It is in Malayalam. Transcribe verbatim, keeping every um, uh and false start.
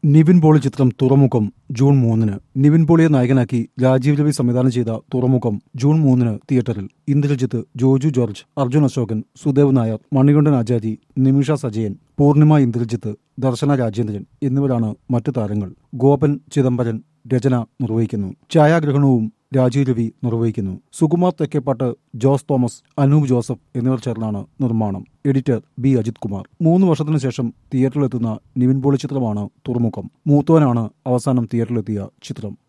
നിവിൻ പോളി ചിത്രം തുറമുഖം ജൂൺ മൂന്നിന്. നിവിൻ പോളിയെ നായകനാക്കി രാജീവ് രവി സംവിധാനം ചെയ്ത തുറമുഖം ജൂൺ മൂന്നിന് തിയേറ്ററിൽ. ഇന്ദ്രജിത്ത്, ജോജു ജോർജ്, അർജുൻ അശോകൻ, സുദേവ് നായർ, മണികണ്ഠൻ ആചാരി, നിമിഷ സജയൻ, പൂർണിമ ഇന്ദ്രജിത്ത്, ദർശന രാജേന്ദ്രൻ എന്നിവരാണ് മറ്റു താരങ്ങൾ. ഗോപൻ ചിദംബരൻ രചന നിർവഹിക്കുന്നു. ഛായാഗ്രഹണവും രാജീവ് രവി നിർവഹിക്കുന്നു. സുകുമാർ തെക്കേപ്പാട്ട്, ജോസ് തോമസ്, അനൂപ് ജോസഫ് എന്നിവർ ചേർന്നാണ് നിർമ്മാണം. Editor B Ajith Kumar. മൂന്ന് വർഷത്തിനു ശേഷം തിയേറ്ററിലെത്തുന്ന നിവിൻ പോളി ചിത്രമാണ് തുറമുഖം. മൂത്തോനാണ് അവസാനം തിയേറ്ററിലെത്തിയ ചിത്രം.